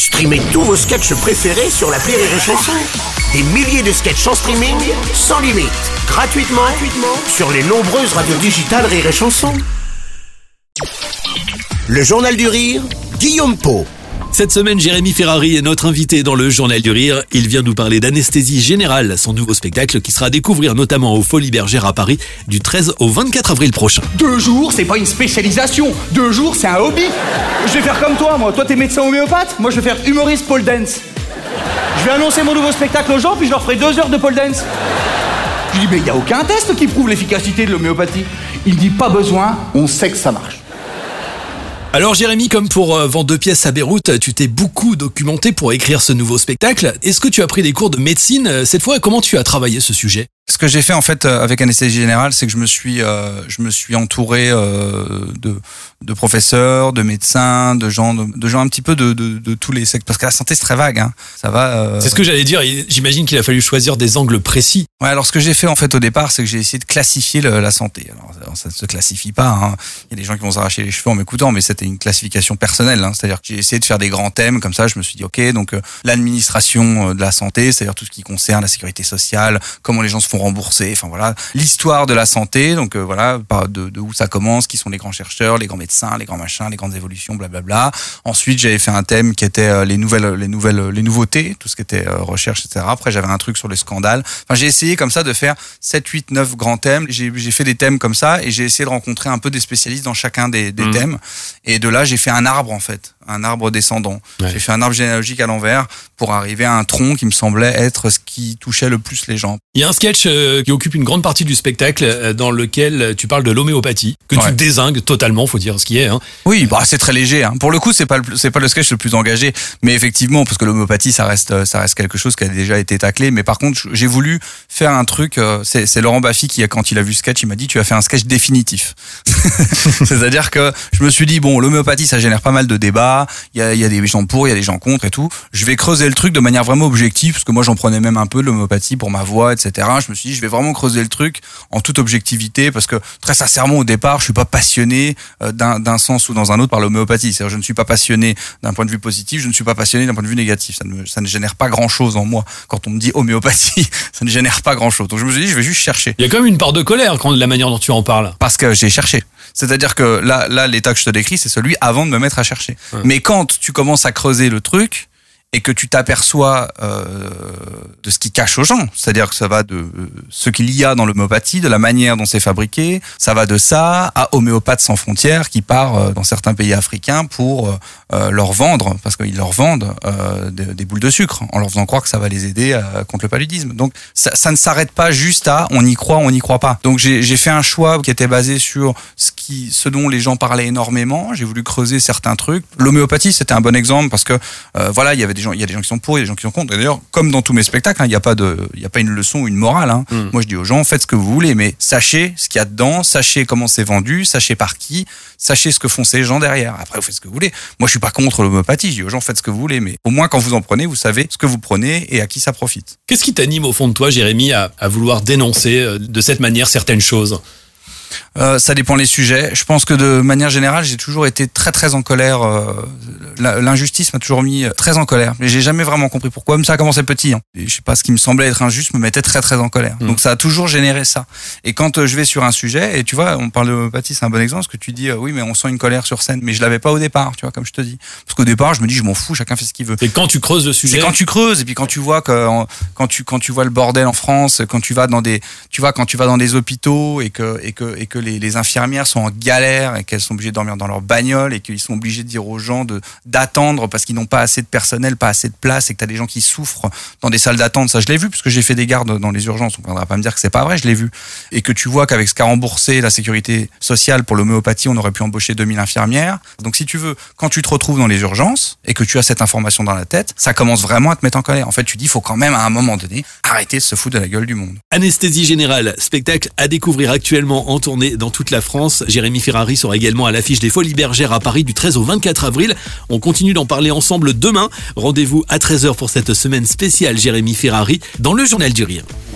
Streamez tous vos sketchs préférés sur l'appli Rire et Chanson. Des milliers de sketchs en streaming, sans limite, gratuitement sur les nombreuses radios digitales Rire et Chanson. Le Journal du Rire, Guillaume Pau. Cette semaine, Jérémy Ferrari est notre invité dans le Journal du Rire. Il vient nous parler d'Anesthésie Générale, son nouveau spectacle qui sera à découvrir notamment aux Folies Bergères à Paris du 13 au 24 avril prochain. 2 jours, c'est pas une spécialisation. 2 jours, c'est un hobby. Je vais faire comme toi, moi. Toi, t'es médecin homéopathe. Moi, je vais faire humoriste pole dance. Je vais annoncer mon nouveau spectacle aux gens, puis je leur ferai 2 heures de pole dance. Je dis, mais il y a aucun test qui prouve l'efficacité de l'homéopathie. Il dit, pas besoin, on sait que ça marche. Alors Jérémy, comme pour vendre 2 pièces à Beyrouth, tu t'es beaucoup documenté pour écrire ce nouveau spectacle. Est-ce que tu as pris des cours de médecine cette fois? Comment tu as travaillé ce sujet? Ce que j'ai fait en fait avec Anesthésie Générale, c'est que je me suis entouré de professeurs, de médecins, de gens un petit peu de tous les secteurs. Parce que la santé c'est très vague, hein. Ça va. C'est ce que j'allais dire. J'imagine qu'il a fallu choisir des angles précis. Ouais. Alors ce que j'ai fait en fait au départ, c'est que j'ai essayé de classifier la santé. Alors ça ne se classifie pas, hein. Il y a des gens qui vont s'arracher les cheveux en m'écoutant, mais c'était une classification personnelle, hein. C'est-à-dire que j'ai essayé de faire des grands thèmes comme ça. Je me suis dit ok, donc l'administration de la santé, c'est-à-dire tout ce qui concerne la sécurité sociale, comment les gens se font rembourser, enfin voilà, l'histoire de la santé, donc voilà, de où ça commence, qui sont les grands chercheurs, les grands médecins, les grands machins, les grandes évolutions, blablabla. Ensuite, j'avais fait un thème qui était les nouveautés, tout ce qui était recherche, etc. Après, j'avais un truc sur les scandales. Enfin, j'ai essayé comme ça de faire 7, 8, 9 grands thèmes. J'ai fait des thèmes comme ça et j'ai essayé de rencontrer un peu des spécialistes dans chacun des thèmes. Et de là, j'ai fait un arbre en fait, un arbre descendant. Ouais. J'ai fait un arbre généalogique à l'envers pour arriver à un tronc qui me semblait être ce qui touchait le plus les gens. Il y a un sketch qui occupe une grande partie du spectacle dans lequel tu parles de l'homéopathie, que tu dézingues totalement, faut dire ce qui est. Hein. Oui, bah c'est très léger. Hein. Pour le coup, c'est pas le sketch le plus engagé, mais effectivement, parce que l'homéopathie, ça reste quelque chose qui a déjà été taclé. Mais par contre, j'ai voulu faire un truc. C'est Laurent Baffy qui, quand il a vu ce sketch, il m'a dit tu as fait un sketch définitif. C'est-à-dire que je me suis dit bon, l'homéopathie, ça génère pas mal de débats. Il y a des gens pour, il y a des gens contre et tout. Je vais creuser le truc de manière vraiment objective, parce que moi, j'en prenais même un peu de l'homéopathie pour ma voix, etc. Je me suis dit, je vais vraiment creuser le truc en toute objectivité, parce que très sincèrement, au départ, je suis pas passionné d'un sens ou dans un autre par l'homéopathie. C'est-à-dire, je ne suis pas passionné d'un point de vue positif, je ne suis pas passionné d'un point de vue négatif. Ça ne génère pas grand-chose en moi. Quand on me dit homéopathie, ça ne génère pas grand-chose. Donc je me suis dit, je vais juste chercher. Il y a quand même une part de colère quand la manière dont tu en parles. Parce que j'ai cherché. C'est-à-dire que là, l'état que je te décris, c'est celui avant de me mettre à chercher. Ouais. Mais quand tu commences à creuser le truc et que tu t'aperçois de ce qui cache aux gens, c'est-à-dire que ça va de ce qu'il y a dans l'homéopathie, de la manière dont c'est fabriqué, ça va de ça à Homéopathes sans frontières qui part dans certains pays africains pour leur vendre, parce qu'ils leur vendent des boules de sucre, en leur faisant croire que ça va les aider contre le paludisme. Donc ça ne s'arrête pas juste à on y croit pas. Donc j'ai fait un choix qui était basé sur ce dont les gens parlaient énormément. J'ai voulu creuser certains trucs. L'homéopathie, c'était un bon exemple parce que voilà, il y a des gens qui sont pour, il y a des gens qui sont contre. Et d'ailleurs, comme dans tous mes spectacles, il n'y a pas une leçon ou une morale. Hein. Moi, je dis aux gens, faites ce que vous voulez, mais sachez ce qu'il y a dedans, sachez comment c'est vendu, sachez par qui, sachez ce que font ces gens derrière. Après, vous faites ce que vous voulez. Moi, je suis pas contre l'homéopathie. Je dis aux gens, faites ce que vous voulez, mais au moins quand vous en prenez, vous savez ce que vous prenez et à qui ça profite. Qu'est-ce qui t'anime au fond de toi, Jérémy, à vouloir dénoncer de cette manière certaines choses? Ça dépend les sujets. Je pense que de manière générale, j'ai toujours été très très en colère. L'injustice m'a toujours mis très en colère. Mais j'ai jamais vraiment compris pourquoi. Même ça a commencé petit. Hein. Et je sais pas, ce qui me semblait être injuste me mettait très très en colère. Donc ça a toujours généré ça. Et quand je vais sur un sujet, et tu vois, on parle de l'homéopathie, c'est un bon exemple, parce que tu dis oui, mais on sent une colère sur scène. Mais je l'avais pas au départ, tu vois, comme je te dis. Parce qu'au départ, je me dis, je m'en fous, chacun fait ce qu'il veut. Et quand tu creuses le sujet. C'est quand tu creuses, et puis quand tu vois quand tu vois le bordel en France, quand tu vas dans des hôpitaux et que les infirmières sont en galère et qu'elles sont obligées de dormir dans leur bagnole et qu'ils sont obligés de dire aux gens d'attendre parce qu'ils n'ont pas assez de personnel, pas assez de place, et que tu as des gens qui souffrent dans des salles d'attente. Ça, je l'ai vu parce que j'ai fait des gardes dans les urgences. On ne viendra pas me dire que c'est pas vrai, je l'ai vu. Et que tu vois qu'avec ce qu'a remboursé la sécurité sociale pour l'homéopathie, on aurait pu embaucher 2000 infirmières. Donc si tu veux, quand tu te retrouves dans les urgences et que tu as cette information dans la tête, ça commence vraiment à te mettre en colère. En fait, tu dis, il faut quand même à un moment donné arrêter de se foutre de la gueule du monde. Anesthésie Générale, spectacle à découvrir actuellement en tournée dans toute la France. Jérémy Ferrari sera également à l'affiche des Folies Bergères à Paris du 13 au 24 avril. On continue d'en parler ensemble demain. Rendez-vous à 13h pour cette semaine spéciale Jérémy Ferrari dans le Journal du Rire.